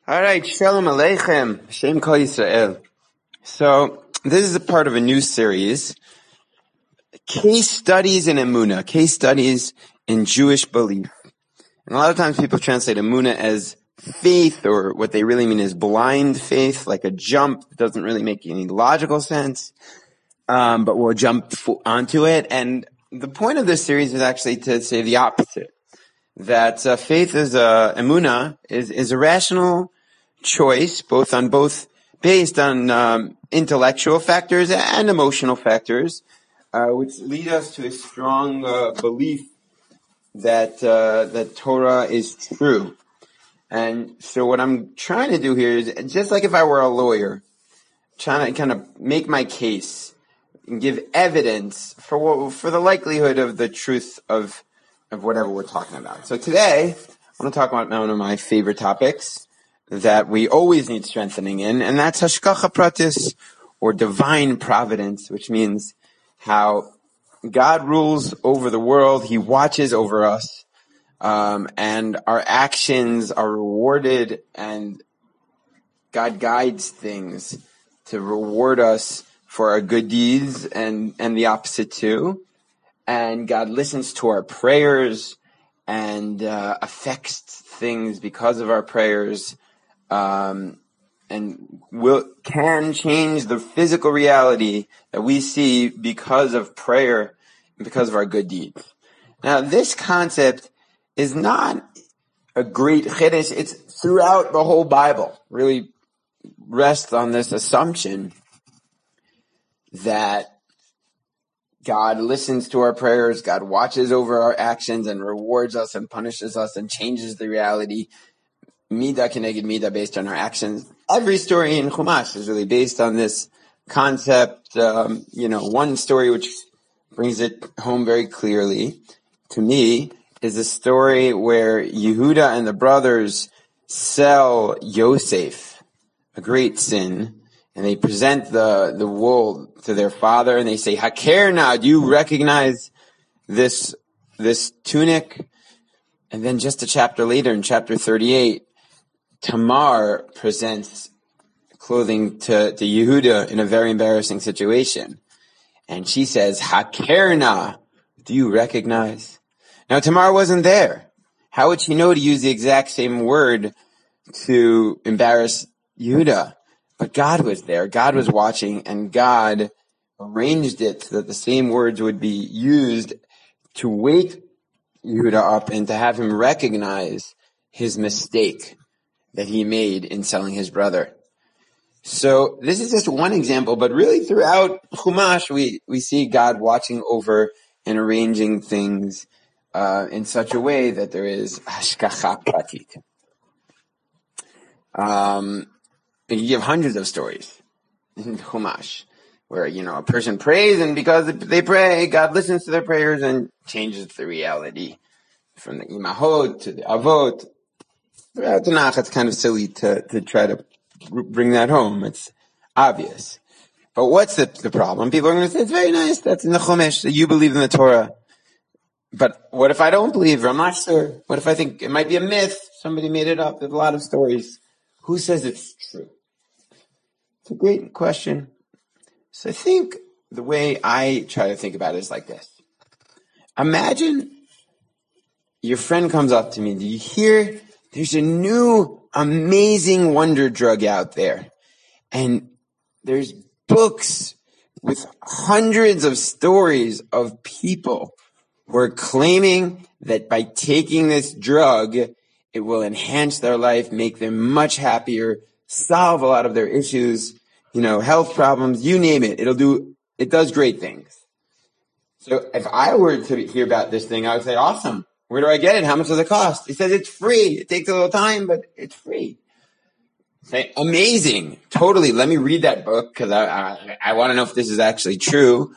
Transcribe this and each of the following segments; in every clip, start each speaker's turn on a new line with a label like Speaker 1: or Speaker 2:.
Speaker 1: All right, Shalom Aleichem, Shem Kol Yisrael. So, this is a part of a new series, Case Studies in Emunah, Case Studies in Jewish Belief. And a lot of times people translate Emunah as faith, or what they really mean is blind faith, like a jump that doesn't really make any logical sense, but we'll jump onto it. And the point of this series is actually to say the opposite, that faith is Emunah is a rational choice, based on intellectual factors and emotional factors, which lead us to a strong belief that Torah is true. And so what I'm trying to do here is, just like if I were a lawyer, trying to kind of make my case and give evidence for the likelihood of the truth of whatever we're talking about. So today, I want to talk about one of my favorite topics that we always need strengthening in, and that's Hashgacha Pratis, or divine providence, which means how God rules over the world, He watches over us, and our actions are rewarded, and God guides things to reward us for our good deeds and the opposite too. And God listens to our prayers and affects things because of our prayers, and can change the physical reality that we see because of prayer and because of our good deeds. Now, this concept is not a great chiddush. It's throughout the whole Bible. Really rests on this assumption that God listens to our prayers, God watches over our actions and rewards us and punishes us and changes the reality, midah keneged midah, based on our actions. Every story in Chumash is really based on this concept. One story which brings it home very clearly to me is a story where Yehuda and the brothers sell Yosef, a great sin, and they present the wool to their father, and they say, "Hakerna, do you recognize this tunic?" And then just a chapter later, in chapter 38, Tamar presents clothing to Yehuda in a very embarrassing situation. And she says, "Hakerna, do you recognize?" Now, Tamar wasn't there. How would she know to use the exact same word to embarrass Yehuda? But God was there. God was watching, and God arranged it so that the same words would be used to wake Yehuda up and to have him recognize his mistake that he made in selling his brother. So this is just one example, but really throughout Chumash, we see God watching over and arranging things in such a way that there is hashgacha pratit. You give hundreds of stories in Chumash where, a person prays, and because they pray, God listens to their prayers and changes the reality. From the imahot to the avot. Throughout Tanakh, it's kind of silly to try to bring that home. It's obvious. But what's the problem? People are going to say, it's very nice, that's in the Chumash, that you believe in the Torah. But what if I don't believe, or I'm not sure? What if I think it might be a myth? Somebody made it up. There's a lot of stories. Who says it's true? It's a great question. So I think the way I try to think about it is like this. Imagine your friend comes up to me. Do you hear there's a new amazing wonder drug out there? And there's books with hundreds of stories of people who are claiming that by taking this drug, it will enhance their life, make them much happier, solve a lot of their issues, health problems, you name it. It does great things. So if I were to hear about this thing, I would say, awesome. Where do I get it? How much does it cost? He says it's free. It takes a little time, but it's free. Say, amazing. Totally. Let me read that book, because I want to know if this is actually true,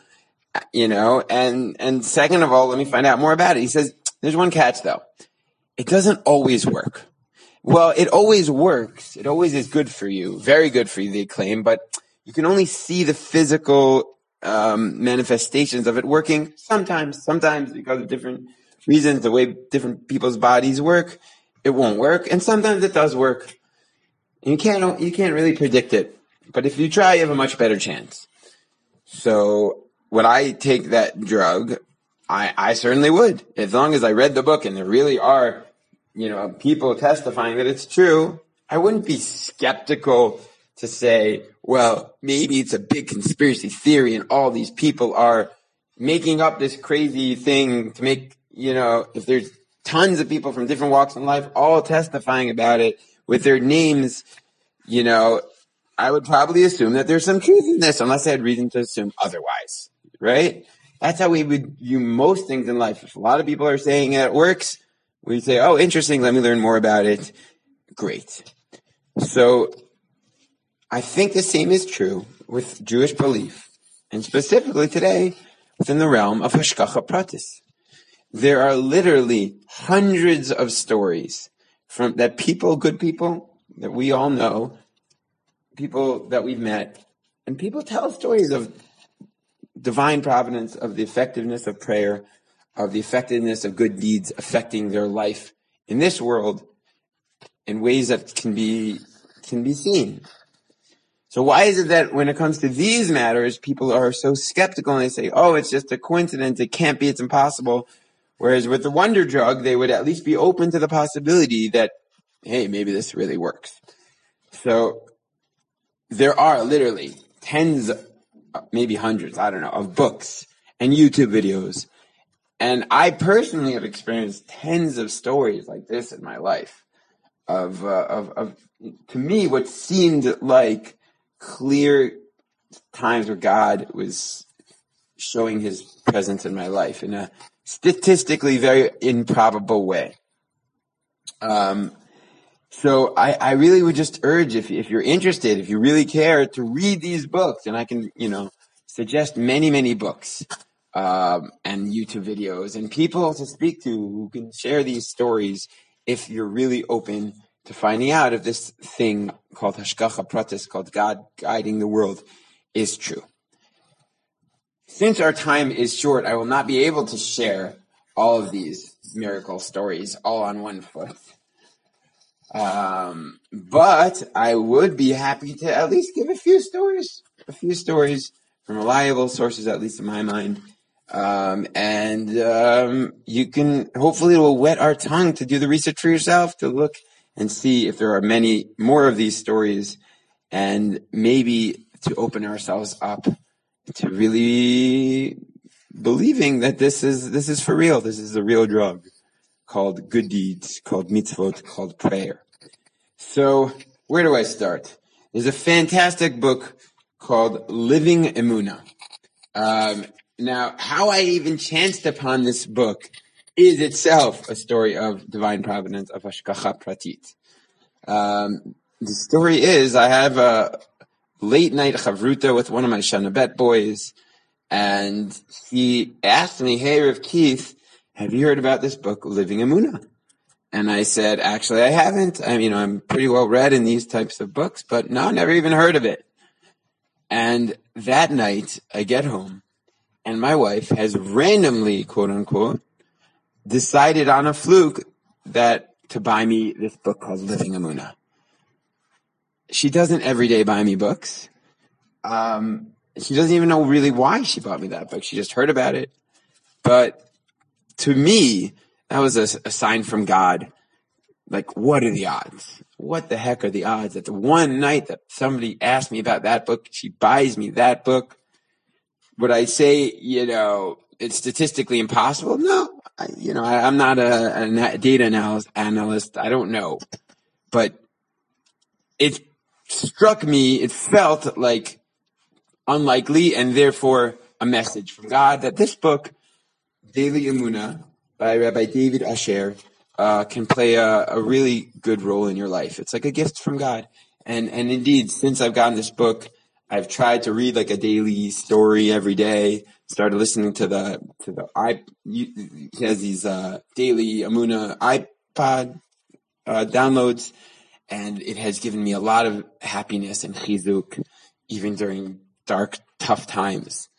Speaker 1: and second of all, let me find out more about it. He says, there's one catch though. It doesn't always work. Well, it always works. It always is good for you. Very good for you, they claim, but you can only see the physical manifestations of it working sometimes because of different reasons, the way different people's bodies work, it won't work. And sometimes it does work. And you can't really predict it. But if you try, you have a much better chance. So would I take that drug? I certainly would. As long as I read the book and there really are, people testifying that it's true, I wouldn't be skeptical to say, well, maybe it's a big conspiracy theory and all these people are making up this crazy thing to make, if there's tons of people from different walks in life all testifying about it with their names, I would probably assume that there's some truth in this unless I had reason to assume otherwise, right? That's how we would view most things in life. If a lot of people are saying it works, we say, oh, interesting, let me learn more about it. Great. So I think the same is true with Jewish belief, and specifically today within the realm of Hashgacha Pratis. There are literally hundreds of stories from that people, good people that we all know, people that we've met, and people tell stories of divine providence, of the effectiveness of prayer, of the effectiveness of good deeds affecting their life in this world in ways that can be seen. So why is it that when it comes to these matters, people are so skeptical and they say, oh, it's just a coincidence, it can't be, it's impossible. Whereas with the wonder drug, they would at least be open to the possibility that, hey, maybe this really works. So there are literally tens, maybe hundreds, I don't know, of books and YouTube videos. And I personally have experienced tens of stories like this in my life of to me, what seemed like clear times where God was showing his presence in my life in a statistically very improbable way. So I really would just urge, if you're interested, if you really care, to read these books. And I can, suggest many, many books, and YouTube videos and people to speak to who can share these stories if you're really open to finding out if this thing called Hashgacha Pratis, called God guiding the world, is true. Since our time is short, I will not be able to share all of these miracle stories all on one foot. But I would be happy to at least give a few stories from reliable sources, at least in my mind. You can, hopefully it will whet our tongue to do the research for yourself, to look and see if there are many more of these stories, and maybe to open ourselves up to really believing that this is for real. This is a real drug called good deeds, called mitzvot, called prayer. So where do I start? There's a fantastic book called Living Emunah. Now, how I even chanced upon this book is itself a story of divine providence, of Hashgacha Pratit. The story is, I have a late night chavruta with one of my Shana Bet boys, and he asked me, hey, Rav Keith, have you heard about this book, Living Emunah? And I said, actually, I haven't. I'm pretty well read in these types of books, but no, never even heard of it. And that night, I get home, and my wife has randomly, quote unquote, decided on a fluke to buy me this book called Living Emunah. She doesn't every day buy me books. She doesn't even know really why she bought me that book. She just heard about it. But to me, that was a sign from God. Like, what are the odds? What the heck are the odds that the one night that somebody asked me about that book, she buys me that book? Would I say, it's statistically impossible? No. I'm not a data analyst. I don't know. But it struck me, it felt like unlikely, and therefore a message from God that this book, Daily Emunah, by Rabbi David Asher, can play a really good role in your life. It's like a gift from God. And indeed, since I've gotten this book, I've tried to read like a daily story every day. Started listening to he has these daily Emunah iPod downloads, and it has given me a lot of happiness and chizuk, even during dark, tough times.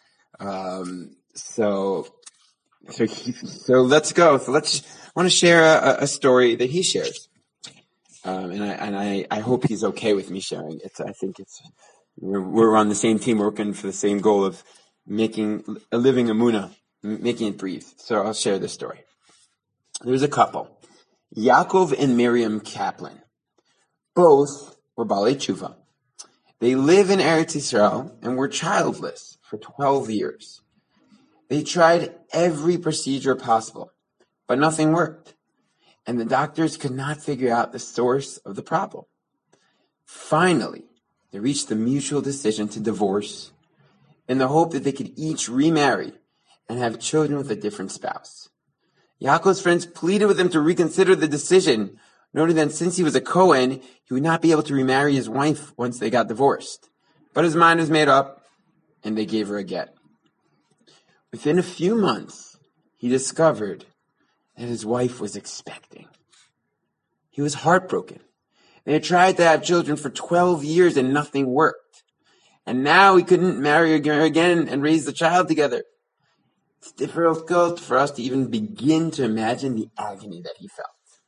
Speaker 1: So let's go. I want to share a story that he shares. And I hope he's okay with me sharing it. I think we're on the same team, working for the same goal of making a living Emunah, making it breathe. So I'll share this story. There's a couple, Yaakov and Miriam Kaplan. Both were Balei Tshuva. They live in Eretz Yisrael and were childless for 12 years. They tried every procedure possible, but nothing worked. And the doctors could not figure out the source of the problem. Finally, they reached the mutual decision to divorce in the hope that they could each remarry and have children with a different spouse. Yaakov's friends pleaded with him to reconsider the decision, noting that since he was a Kohen, he would not be able to remarry his wife once they got divorced. But his mind was made up, and they gave her a get. Within a few months, he discovered that his wife was expecting. He was heartbroken. They had tried to have children for 12 years and nothing worked. And now he couldn't marry her again and raise the child together. It's difficult for us to even begin to imagine the agony that he felt.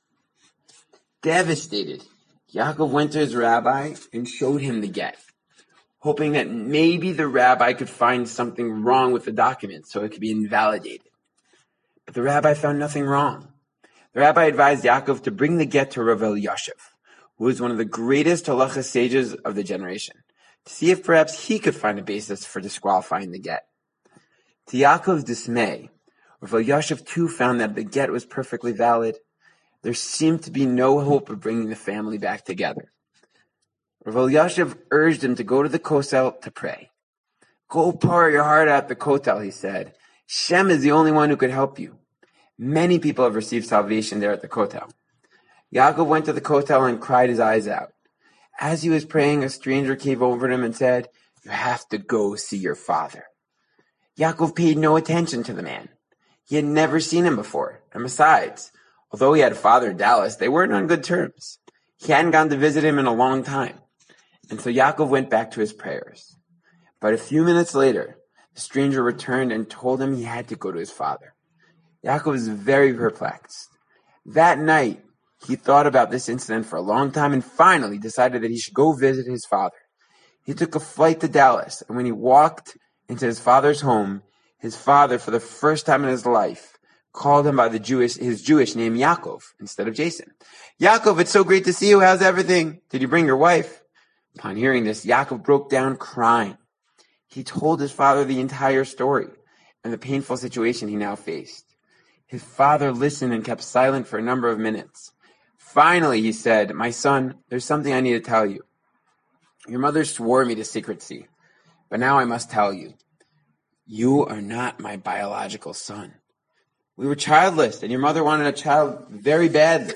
Speaker 1: Devastated, Yaakov went to his rabbi and showed him the get, hoping that maybe the rabbi could find something wrong with the document so it could be invalidated. But the rabbi found nothing wrong. The rabbi advised Yaakov to bring the get to Rav Elyashiv, who was one of the greatest halacha sages of the generation, to see if perhaps he could find a basis for disqualifying the get. To Yaakov's dismay, Rav Elyashiv too found that the get was perfectly valid. There seemed to be no hope of bringing the family back together. Rav Elyashiv urged him to go to the Kotel to pray. Go pour your heart out at the Kotel, he said. Shem is the only one who could help you. Many people have received salvation there at the Kotel. Yaakov went to the Kotel and cried his eyes out. As he was praying, a stranger came over to him and said, "You have to go see your father." Yaakov paid no attention to the man. He had never seen him before, and besides, although he had a father in Dallas, they weren't on good terms. He hadn't gone to visit him in a long time, and so Yaakov went back to his prayers. But a few minutes later, the stranger returned and told him he had to go to his father. Yaakov was very perplexed. That night, he thought about this incident for a long time and finally decided that he should go visit his father. He took a flight to Dallas, and when he walked into his father's home, his father, for the first time in his life, called him by his Jewish name Yaakov instead of Jason. "Yaakov, it's so great to see you. How's everything? Did you bring your wife?" Upon hearing this, Yaakov broke down crying. He told his father the entire story and the painful situation he now faced. His father listened and kept silent for a number of minutes. Finally, he said, "My son, there's something I need to tell you. Your mother swore me to secrecy, but now I must tell you. You are not my biological son. We were childless, and your mother wanted a child very badly.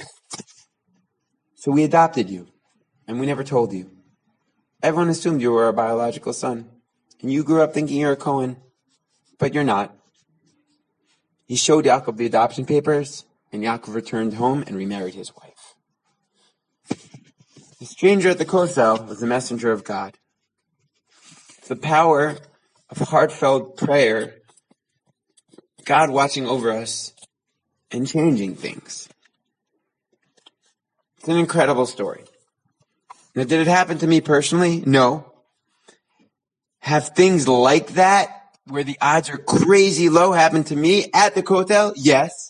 Speaker 1: So we adopted you, and we never told you. Everyone assumed you were our biological son, and you grew up thinking you're a Cohen, but you're not." He showed Yaakov the adoption papers, and Yaakov returned home and remarried his wife. The stranger at the Kotel was the messenger of God. The power of heartfelt prayer, God watching over us and changing things. It's an incredible story. Now, did it happen to me personally? No. Have things like that, where the odds are crazy low, happen to me at the Kotel? Yes.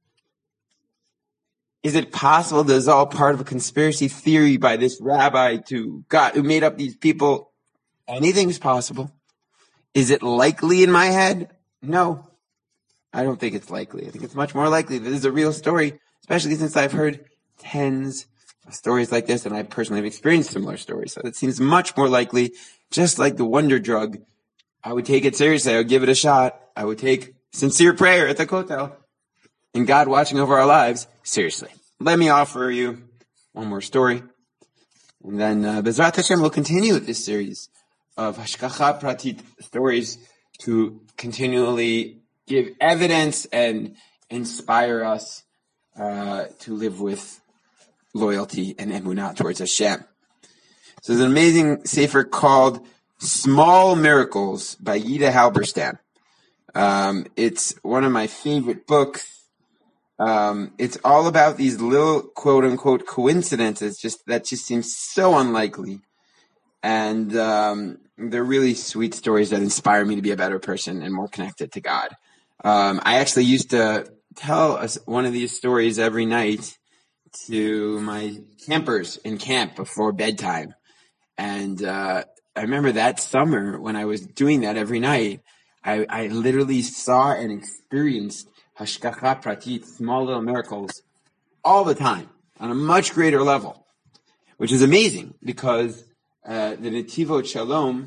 Speaker 1: Is it possible this is all part of a conspiracy theory by this rabbi to God who made up these people? Anything's possible. Is it likely in my head? No. I don't think it's likely. I think it's much more likely that this is a real story, especially since I've heard tens of stories like this, and I personally have experienced similar stories. So it seems much more likely, just like the wonder drug. I would take it seriously. I would give it a shot. I would take sincere prayer at the Kotel and God watching over our lives seriously. Let me offer you one more story. And then Bezrat Hashem will continue with this series of Hashgacha Pratit stories to continually give evidence and inspire us to live with loyalty and emunah towards Hashem. So there's an amazing sefer called Small Miracles by Yehuda Halberstam. It's one of my favorite books. It's all about these little quote unquote coincidences that just seem so unlikely. And they're really sweet stories that inspire me to be a better person and more connected to God. I actually used to tell one of these stories every night to my campers in camp before bedtime. And I remember that summer when I was doing that every night, I literally saw and experienced hashgacha pratit, small little miracles, all the time on a much greater level, which is amazing because the Netivot Shalom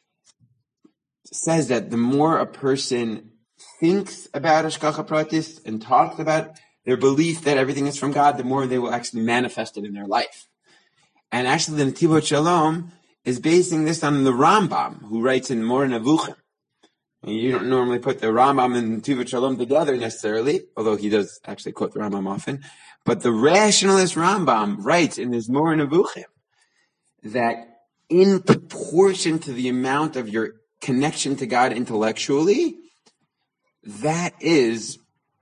Speaker 1: says that the more a person thinks about hashgacha pratis and talks about their belief that everything is from God, the more they will actually manifest it in their life. And actually, the Netivot Shalom is basing this on the Rambam, who writes in Moreh Nevuchim. You don't normally put the Rambam and Netivot Shalom together necessarily, although he does actually quote the Rambam often. But the rationalist Rambam writes in his Moreh Nevuchim that in proportion to the amount of your connection to God intellectually, that is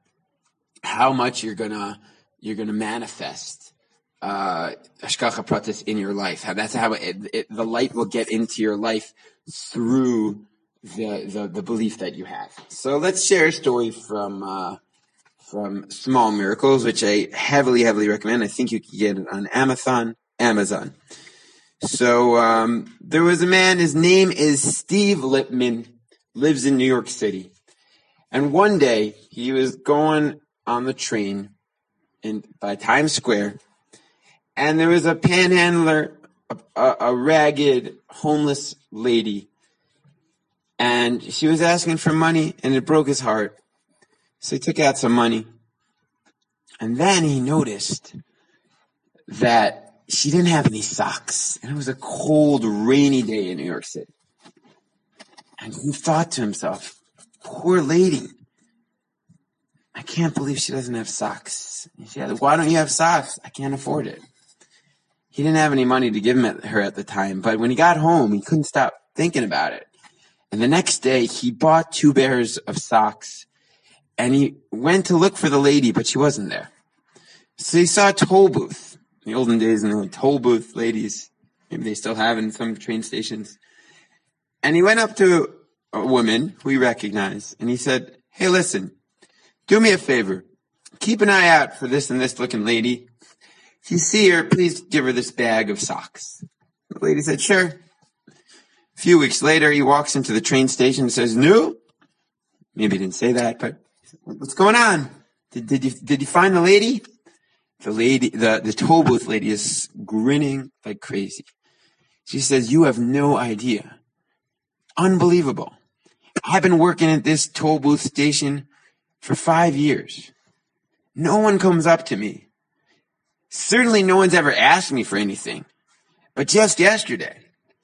Speaker 1: how much you're gonna manifest hashgacha pratis in your life. That's how the light will get into your life through the belief that you have. So let's share a story from Small Miracles, which I heavily recommend. I think you can get it on Amazon. So there was a man. His name is Steve Lippman. Lives in New York City. And one day he was going on the train by Times Square, and there was a panhandler, a ragged, homeless lady, and she was asking for money, and it broke his heart. So he took out some money, and then he noticed that she didn't have any socks, and it was a cold, rainy day in New York City. And he thought to himself, poor lady, I can't believe she doesn't have socks. He said, why don't you have socks? I can't afford it. He didn't have any money to give her at the time, but when he got home, he couldn't stop thinking about it. And the next day, he bought 2 pairs of socks, and he went to look for the lady, but she wasn't there. So he saw a toll booth. In the olden days, and the toll booth ladies, maybe they still have in some train stations. And he went up to a woman who he recognized, and he said, hey, listen, do me a favor. Keep an eye out for this and this looking lady. If you see her, please give her this bag of socks. The lady said, sure. A few weeks later, he walks into the train station and says, no. Maybe he didn't say that, but what's going on? Did you find the lady? The lady, the toll booth lady is grinning like crazy. She says, you have no idea. Unbelievable. I've been working at this toll booth station for 5 years. No one comes up to me. Certainly no one's ever asked me for anything. But just yesterday,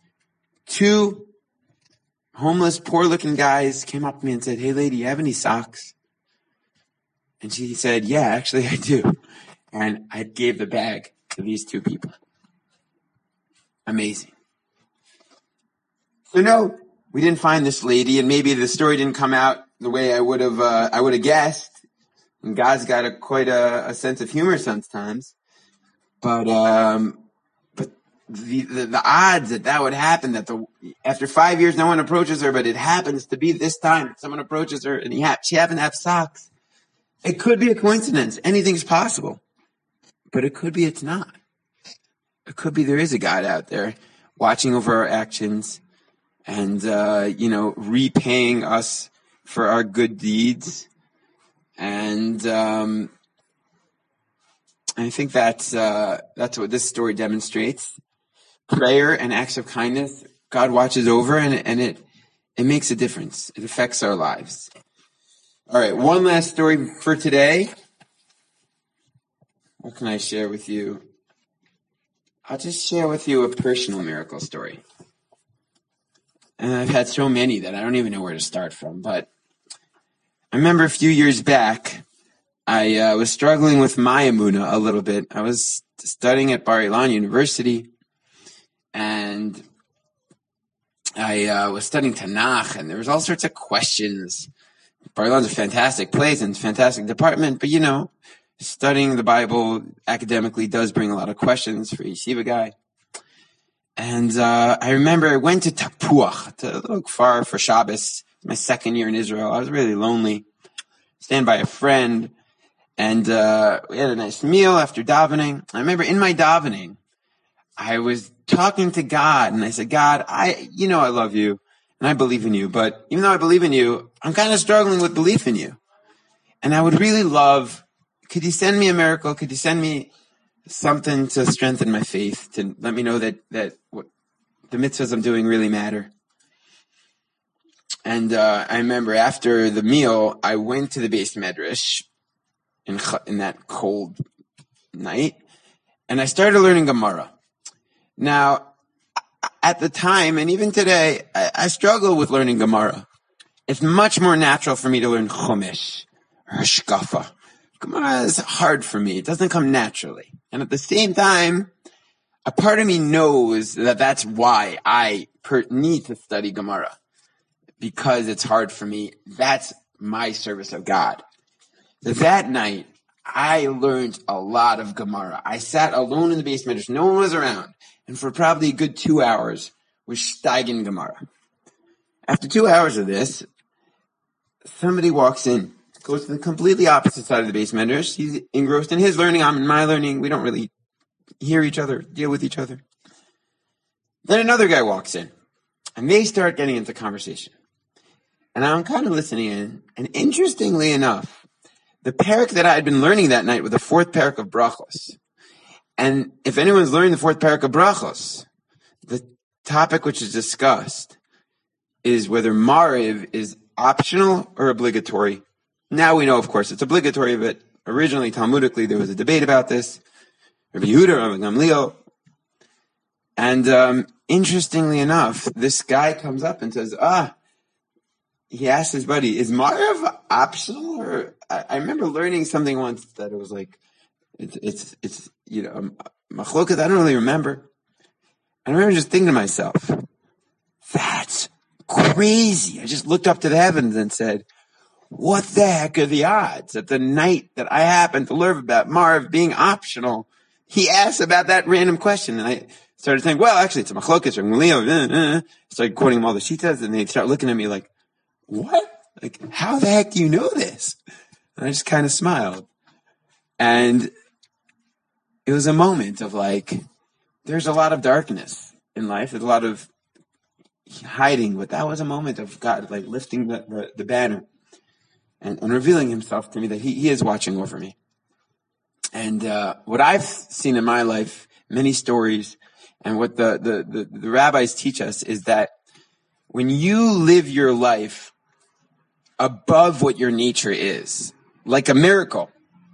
Speaker 1: 2 homeless, poor-looking guys came up to me and said, hey, lady, you have any socks? And she said, yeah, actually I do. And I gave the bag to these 2 people. Amazing. So no, we didn't find this lady, and maybe the story didn't come out the way I would have guessed. And God's got quite a sense of humor sometimes. But the odds that would happen, after 5 years no one approaches her, but it happens to be this time someone approaches her and she happened to have socks. It could be a coincidence. Anything's possible. But it could be it's not. It could be there is a God out there watching over our actions and, repaying us for our good deeds. And I think that's what this story demonstrates. Prayer and acts of kindness, God watches over, and it makes a difference. It affects our lives. All right, one last story for today. What can I share with you? I'll just share with you a personal miracle story. And I've had so many that I don't even know where to start from. But I remember a few years back, I was struggling with my emunah a little bit. I was studying at Bar Ilan University, and I was studying Tanakh, and there was all sorts of questions Bar Ilan's a fantastic place and fantastic department, but studying the Bible academically does bring a lot of questions for a yeshiva guy. And I remember I went to Tapuach, a little far for Shabbos, my second year in Israel. I was really lonely. Stand by a friend, and we had a nice meal after davening. I remember in my davening, I was talking to God, and I said, God, I love you, and I believe in you, but even though I believe in you, I'm kind of struggling with belief in you. And I would really love, could you send me a miracle? Could you send me something to strengthen my faith, to let me know that what the mitzvahs I'm doing really matter? And I remember after the meal, I went to the Beis Medrash in that cold night, and I started learning Gemara. Now, at the time, and even today, I struggle with learning Gemara. It's much more natural for me to learn Chumash or Hashkafa. Gemara is hard for me. It doesn't come naturally. And at the same time, a part of me knows that that's why I need to study Gemara, because it's hard for me. That's my service of God. That night, I learned a lot of Gemara. I sat alone in the Beis Medrash. No one was around. And for probably a good 2 hours, was steigen Gemara. After 2 hours of this, somebody walks in, goes to the completely opposite side of the Beis Medrash. He's engrossed in his learning, I'm in my learning. We don't really hear each other, deal with each other. Then another guy walks in, and they start getting into conversation. And I'm kind of listening in, and interestingly enough, the parak that I had been learning that night was the fourth parak of Brachos. And if anyone's learning the fourth parak of Brachos, the topic which is discussed is whether Mariv is optional or obligatory. Now we know, of course, it's obligatory, but originally, Talmudically, there was a debate about this. Rabbi Yehuda, Rabbi Gamliel. And interestingly enough, this guy comes up and says, he asked his buddy, is Mariv optional? Or I remember learning something once that it was like, it's machloket, I don't really remember. I remember just thinking to myself, that's crazy. I just looked up to the heavens and said, what the heck are the odds that the night that I happened to learn about Mariv being optional, he asked about that random question? And I started saying, well, actually, it's a machloket, or Gamliel. Started quoting him all the shitas, and they start looking at me like, what? Like, how the heck do you know this? And I just kind of smiled. And it was a moment of like, there's a lot of darkness in life. There's a lot of hiding, but that was a moment of God, like lifting the banner and revealing himself to me that he is watching over me. And what I've seen in my life, many stories, and what the rabbis teach us is that when you live your life above what your nature is, like a miracle,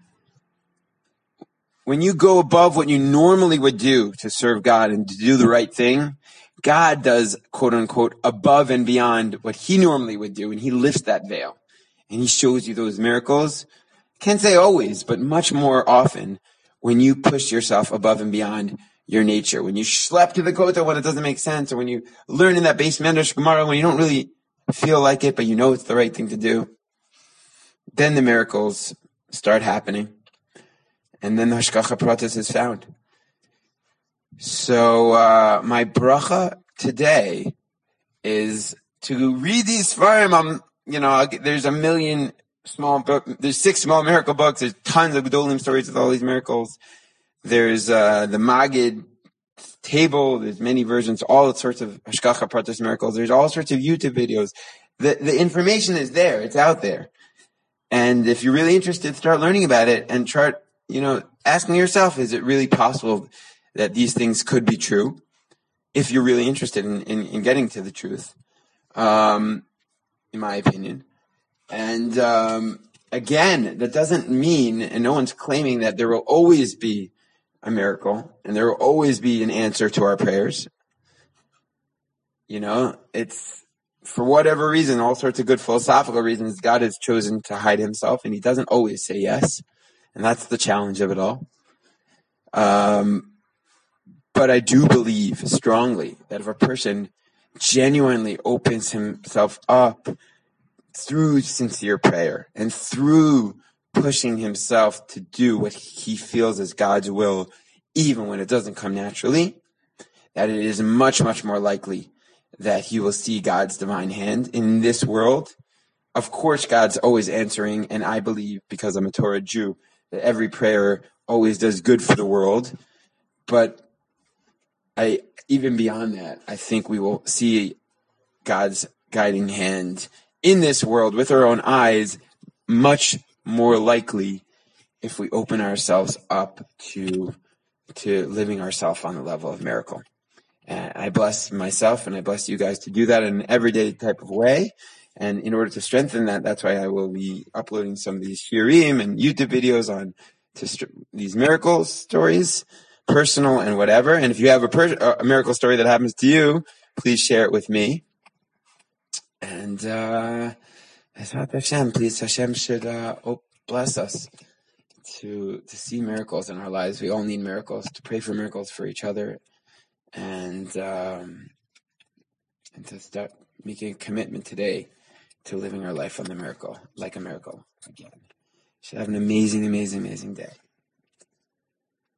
Speaker 1: when you go above what you normally would do to serve God and to do the right thing, God does, quote unquote, above and beyond what he normally would do, and he lifts that veil and he shows you those miracles. Can't say always, but much more often when you push yourself above and beyond your nature. When you schlep to the kota when it doesn't make sense, or when you learn in that Beis Medrash Gemara when you don't really feel like it, but you know it's the right thing to do, then the miracles start happening. And then the Hashgacha Pratis is found. So my bracha today is to read these Sfarim. There's a million small books. There's 6 small miracle books. There's tons of Gedolim stories with all these miracles. There's the Magid table. There's many versions, all sorts of Hashgacha Pratis miracles. There's all sorts of YouTube videos. The information is there. It's out there. And if you're really interested, start learning about it and start, asking yourself, is it really possible that these things could be true? If you're really interested in getting to the truth, in my opinion. And again, that doesn't mean, and no one's claiming that there will always be a miracle and there will always be an answer to our prayers. It's for whatever reason, all sorts of good philosophical reasons, God has chosen to hide himself, and he doesn't always say yes. And that's the challenge of it all. But I do believe strongly that if a person genuinely opens himself up through sincere prayer and through pushing himself to do what he feels is God's will, even when it doesn't come naturally, that it is much, much more likely that he will see God's divine hand in this world. Of course, God's always answering, and I believe, because I'm a Torah Jew, that every prayer always does good for the world. But even beyond that, I think we will see God's guiding hand in this world with our own eyes much more likely if we open ourselves up to living ourselves on the level of miracle. And I bless myself and I bless you guys to do that in an everyday type of way. And in order to strengthen that, that's why I will be uploading some of these shiurim and YouTube videos on these miracle stories, personal and whatever. And if you have a miracle story that happens to you, please share it with me. And please, Hashem should bless us to see miracles in our lives. We all need miracles, to pray for miracles for each other, and to start making a commitment today to living our life on the miracle, like a miracle again. Should have an amazing, amazing, amazing day.